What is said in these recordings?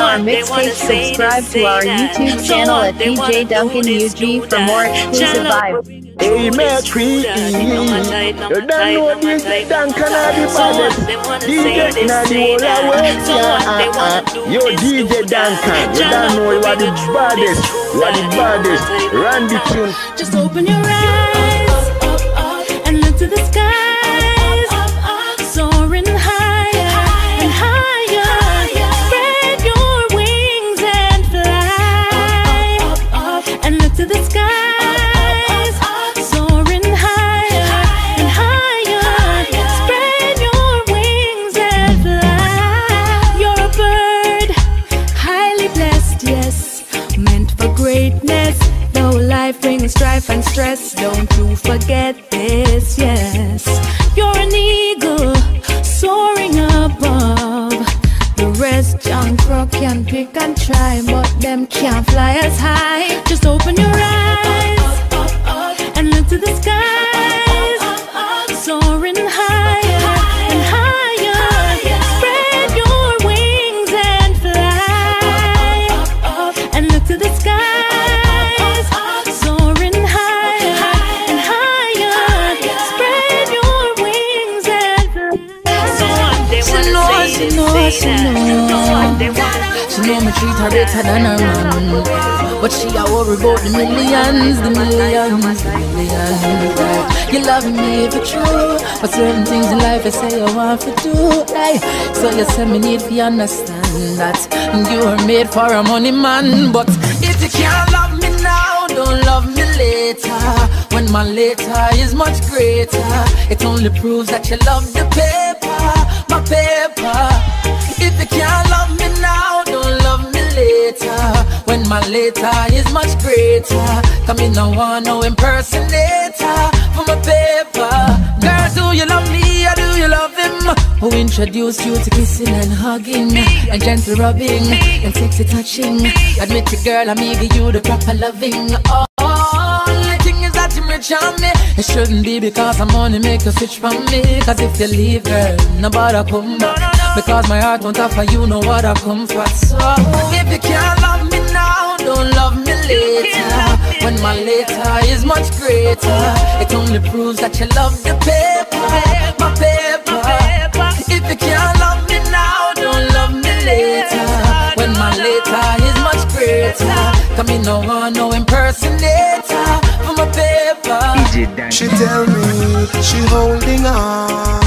more mixtapes, subscribe to our YouTube channel at DJ Duncan UG for more exclusive vibes. Hey, Metri, you don't know this Duncan are the baddest DJ in the whole world. Yo, DJ Duncan, you don't know you are the baddest. You are the baddest. Run the tune. Just open your eyes and look to the skies, soaring higher and higher. Spread your wings and fly, and look to the skies. Brings strife and stress, don't you forget this, yes. You're an eagle, soaring above. The rest John Crook can pick and try, but them can't fly as high. Just open your eyes and look to the skies, soaring higher and higher. Spread your wings and fly, and look to the skies. She know me treat her better than her man, but she a worry about the millions. You love me for true, but certain things in life I say I want to do. So you say me need to understand that you are made for a money man. But if you can't love me now, don't love me later. When my later is much greater, it only proves that you love the paper, my paper. If you can't love me now, don't love me later. When my later is much greater, come in, no one, no impersonator for my paper. Girl, do you love me or do you love him? Who introduced you to kissing and hugging, and gentle rubbing, and sexy touching? Admit it, girl, I'm giving you the proper loving. Only thing is that you rich on me. It shouldn't be because I'm money make you switch from me. Cause if you leave, girl, nobody come back. Because my heart won't offer you no other comfort. So if you can't love me now, don't love me later. When my later is much greater, it only proves that you love the paper, my paper. If you can't love me now, don't love me later. When my later is much greater, come in, no one, no impersonator for my paper. She tell me she holding on.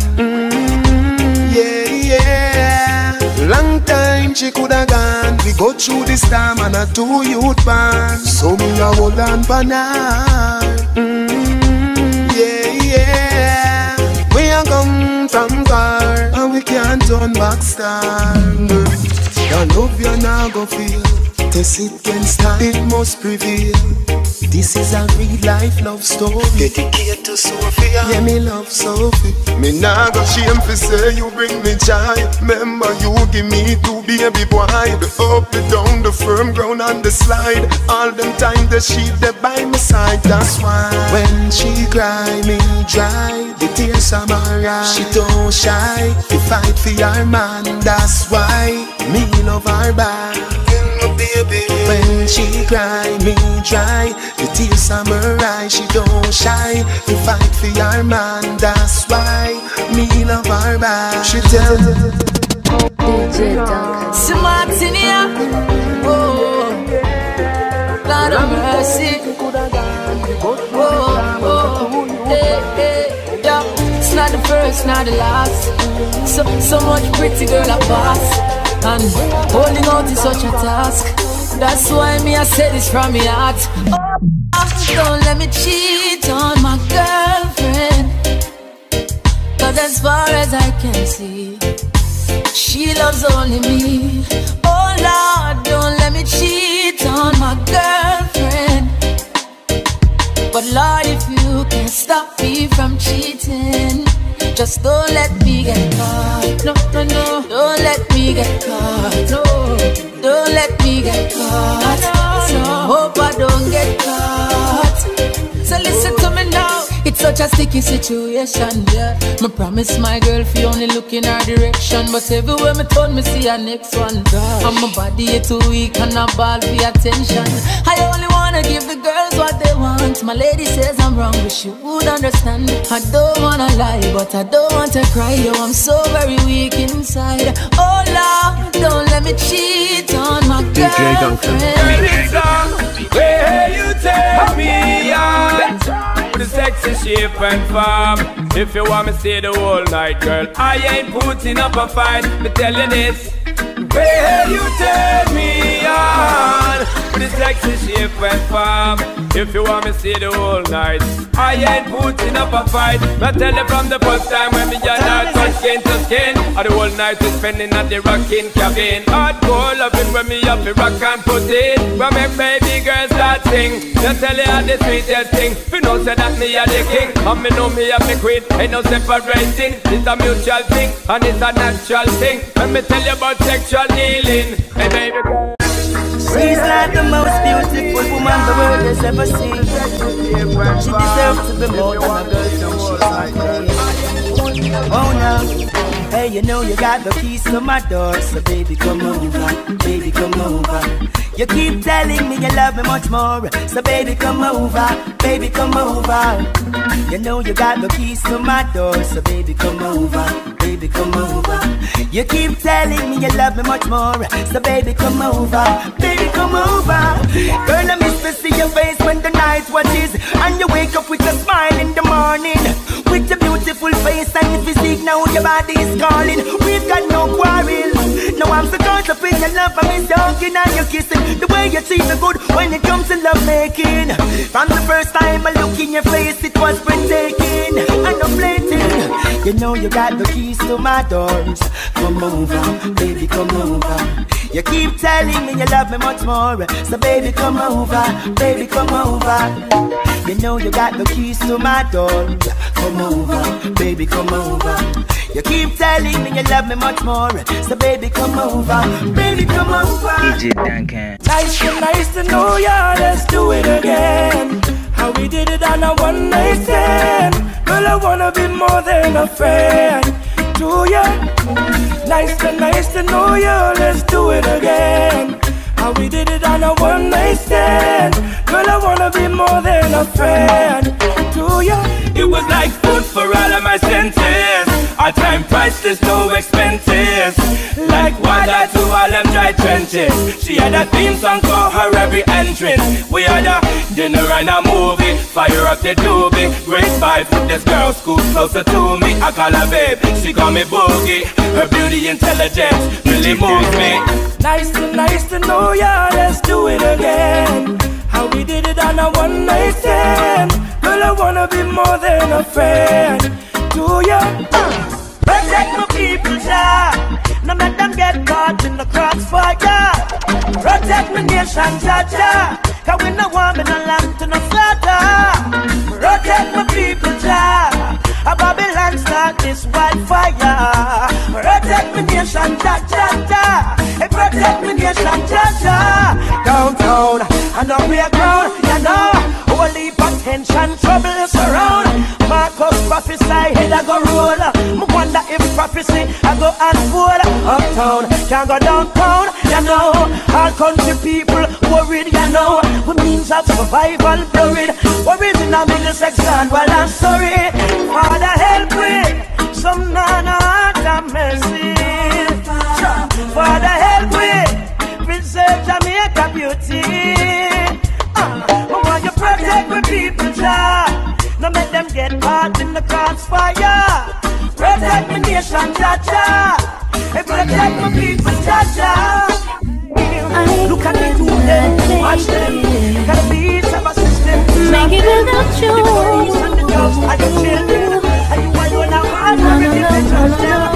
Long time she coulda gone. We go through this time and a 2 youth band. So me a hold on for now. Yeah. We a come from far and we can't turn back star. The love you now go feel, test it can start, it must prevail. This is a real life love story. Dedicated to Sophia. Yeah, me love Sophie. Me nah go shame for say you bring me joy. Remember you give me 2 baby boy. The up, the down, the firm ground and the slide. All them time the sheep they by my side. That's why when she cry me dry, the tears are my eyes. She don't shy to fight for your man. That's why me love her back. Baby. When she cry me dry, the tears are my eyes. She don't shy to fight for your man. That's why me love her back. She tell DJ Duncan. Smartinia, oh, Lord of mercy, yeah. It's not the first, not the last. So much pretty girl I pass. And holding out is such a task. That's why me I say this from my heart. Oh, don't let me cheat on my girlfriend. Cause as far as I can see, she loves only me. Oh Lord, don't let me cheat on my girlfriend. But Lord, if you can stop me from cheating, just don't let me get caught. No, don't let me get caught. No, don't let me get caught. So hope I don't get caught. So listen to me now. It's such a sticky situation, yeah. Me promise my girl fi only look in her direction, but everywhere me turn me see her next one. And my body is too weak and I ball for attention. I only wanna give the girls what they want. My lady says I'm wrong, but she would understand. I don't wanna lie, but I don't want to cry. Yo, I'm so very weak inside. Oh Lord, don't let me cheat on my girlfriend. Where you take me on the sexy shape and form. If you want me stay the whole night, girl, I ain't putting up a fight. Me tell you this. Where you take me on the sexy shape and form. If you want me stay the whole night, I ain't putting up a fight. I tell you from the first time when me and her touch skin to skin, or the whole night we spending at the rocking cabin. Hardcore loving when me up the rock and put it. When make baby girls start sing, they tell you how the sweetest thing. You know say that me are the king, and me know me are the queen. Ain't no separating, it's a mutual thing, and it's a natural thing. When me tell you about sexual healing, hey baby girl. She's like the most beautiful woman the world has ever seen. She deserves to be more than a girl, so she's my queen. Oh no, hey, you know you got the keys to my door, so baby come over, baby come over. You keep telling me you love me much more, so baby come over, baby come over. You know you got the keys to my door, so baby come over, baby come over. You keep telling me you love me much more, so baby come over, baby come over. Girl, I miss to see your face when the night watches, and you wake up with a smile in the morning. With your beautiful face and your physique, now your body is calling. We've got no quarrel. Now I'm so caught up in your love, I miss talking and your kissing. The way you treat me good when it comes to love making. From the first time I look in your face, it was breathtaking and I'm blatant. You know you got the keys to my doors. Come over, baby, come over. You keep telling me you love me much more, so baby come over, baby come over. You know you got the keys to my door. Come over, baby come over. You keep telling me you love me much more, so baby come over, baby come over. DJ Duncan. Nice to know ya, let's do it again. How we did it on a one night stand. Girl, I wanna be more than a friend to ya. Nice to know ya, let's do it again. How we did it on a one night stand. Girl, I wanna be more than a friend to ya. It was like food for all of my senses. Our time priceless, no expenses. Like water to all them dry trenches. She had a theme song for her every entrance. We had a dinner and a movie. Fire up the doobie. Great vibe with this girl, scoop closer to me. I call her babe, she call me boogie. Her beauty, intelligence really moves me. Nice to know ya, let's do it again. How we did it on a one night stand. Girl, I wanna be more than a friend to ya. Protect my people, yeah. No let them get caught in the crossfire. Protect my nation, ja. Cause we no want me no land to no slaughter. Protect my people, ja. A Babylon start this wildfire. Protect my nation, ja. Hey, protect my nation, ja. Downtown and up here ground, you know. Holy potential trouble surround. Marcus prophesy, head I go roll. I wonder if prophecy I go unfold. Uptown, can't go downtown, you know. All country people worried, you know. With means of survival blurred. Worried in a middle section, well I'm sorry. Father help me, some nana have mercy. Father help me, preserve Jamaica beauty. I want you protect my people, ja. No make them get caught in the crossfire. Protect my nation, ja. Hey, protect my people, ja. Look at me, do them, watch them. Got a beats of a system. Make it without you. The police and the dogs and the children. And you want to know how to make it judge them.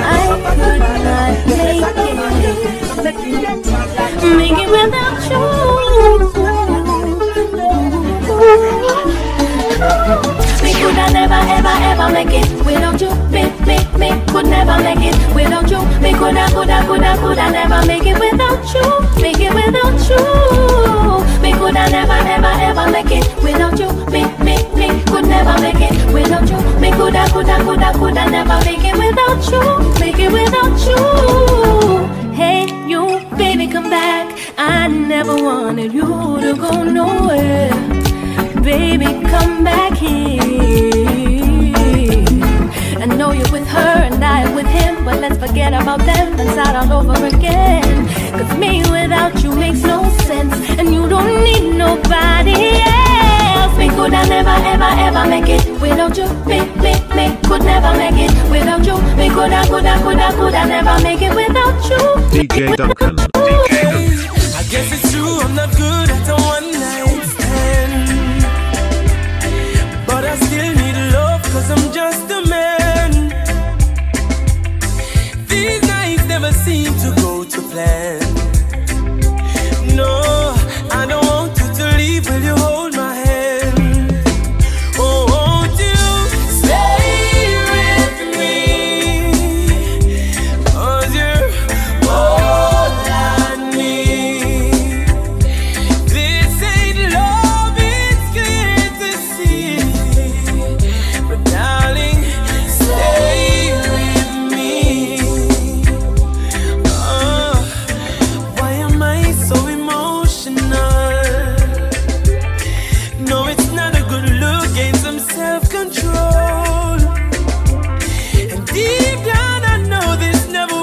Make it without you. We could never make it without you. Me could never make it without you. Me could never make it without you. Make it without you. Me could never make it without you. Me could never make it coulda never make it without you, make it without you. Hey, you, baby, come back. I never wanted you to go nowhere. Baby, come back here. I know you're with her and I'm with him, but let's forget about them and start all over again. Cause me without you makes no sense, and you don't need nobody else. Me coulda never, ever make it without you. Me could never make it without you. Me coulda never make it without you. DJ Duncan. I guess it's true, I'm not good at a one night stand, but I still need love, cause I'm just a man. These nights never seem to go to plan. No, I don't want you to leave. Will you hold my hand? Oh, won't you stay with me? Cause you're all I need. This ain't love, it's clear to see. But darling, stay with me. Why am I so emotional? No, it's not a good look, gain some self-control. And deep down I know this never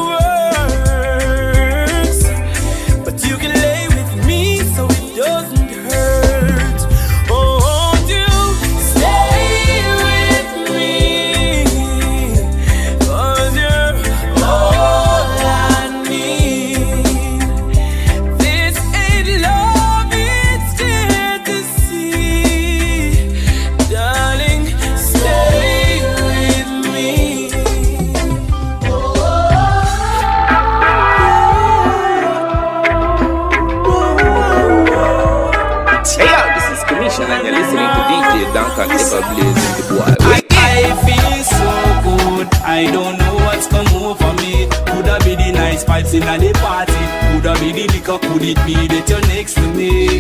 works, but you can lay with me so it doesn't hurt. Oh, won't you stay with me? Cause you're all I need. This ain't love, it's clear to see. Darling, stay with me. Hey yo, this is Commission and you're listening to DJ Duncan ever blazing the boy. I feel so good, I don't know what's come over me. Could have be the nice vibes in the party, could have be the liquor, could it be that you're next to me?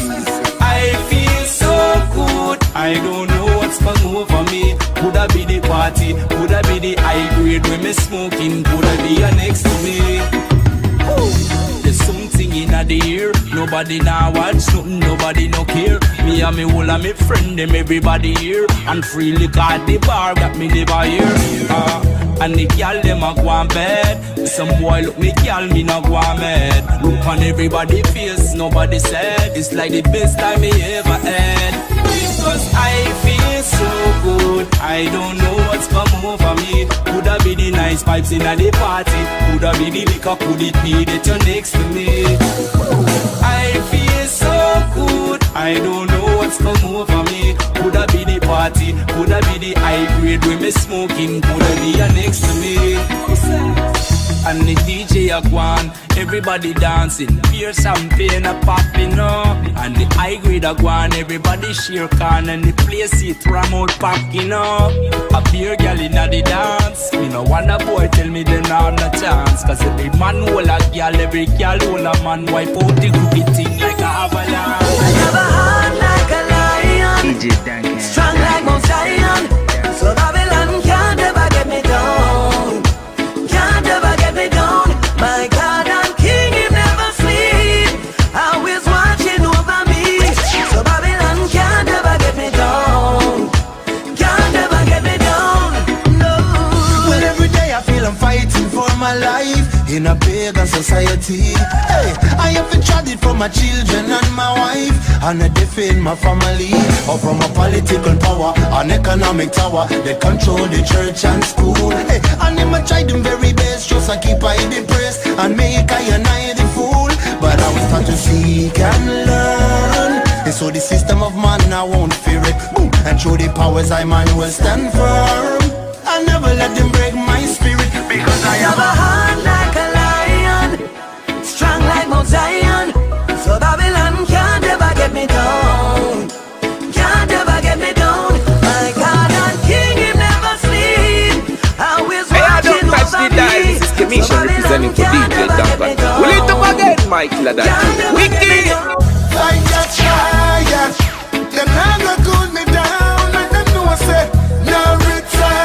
I feel so good, I don't know what's come over me. Could have be the party, could have be the high grade when me smoking, could have be you next to me. There's something in the air, nobody now watch nothing, nobody no care. Me and me whole and me friend them everybody here, and freely got the bar got me never here. And the girl them a go on bed. Some boy look me girl, me not go on mad. Look on everybody face, nobody said it's like the best time me ever had. Because I feel so good, I don't know what's come over me. Could have be the nice vibes in the party, could have be the liquor, could it be that you're next to me? I feel so good, I don't know what's come over me. Could have be the party, could have be the high grade when me smoking, could have be you next to me. And the DJ a gone, everybody dancing, beer champagne a popping up. And the high grade a gone, everybody share can, and the place it ram out packing up. A beer girl in the dance, me no want a boy tell me they not no chance. Cause every man hold a girl, every girl hold a man, wipe out the groupie thing like a avalanche. I have a heart like a lion, DJ Duncan, strong like Mount Zion. So Babylon can't ever get me down, can't ever get me down. My God and King, he never sleep, always watching over me. So Babylon can't ever get me down, can't ever get me down, no. Well, every day I feel I'm fighting for my life in a pagan society. Hey, I have to try it for my children and my wife, and I defend my family, or from a political power, an economic tower, they control the church and school. Hey, and them I try them very best, just I keep I depressed and make I and I the fool. But I will start to seek and learn, and so the system of man I won't fear it. Boom, and show the powers I man will stand firm. I never let them break my spirit, because I have a heart like a lion, strong like Mount Zion. So Babylon can't ever get me down, can't ever get me down. My God and King, he never sleep, always watching over me. This is Commission representing for DJ Duncan. Will it up again, Mike Ladaki? Wicked! I got tired, them never cool me down, and them know I said, no retire.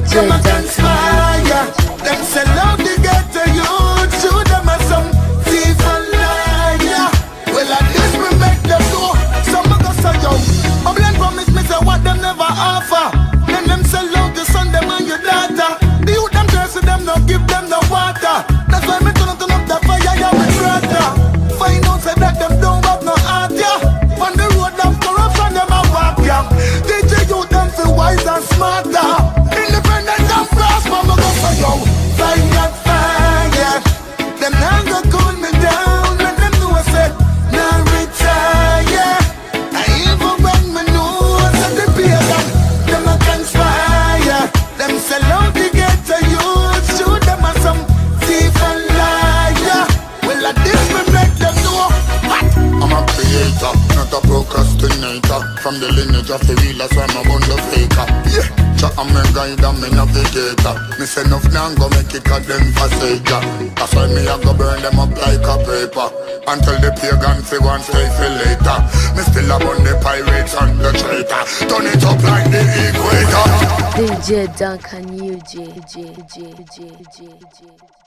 Them a conspire. Them sell out the ghetto youth. Shoot them as some thief and liar. Well, at this we make them know. Some of us are young. A blend promise me say what them never offer. Then them sell out the son them and your daughter. The youth them curse them, no give them no water. That's why me turn up the fire, yeah, with brother. Find out say that them don't have no heart, yeah. On the road of corruption, them a walk, yeah. DJ youth them feel wise and smarter. Independent and prosper, me go for you. Find that fire. Them now go cool me down. Let them know I said, now retire. And even when me know I said the pagan, them a conspire. Them sell out the ghetto youth. Shoot them as some thief and liar. Well, at this me make them know. What? I'm a creator, not a procrastinator. From the lineage of the real, that's why I'm a bundle faker. Yeah, I'm a guide and me navigator. Me say enough now go make it cut them for saker. That's why me a go burn them up like a paper. Until the pagan fi go and stay for later. Me still a burn the pirates and the traitor. Turn it up like the equator. DJ Duncan UG.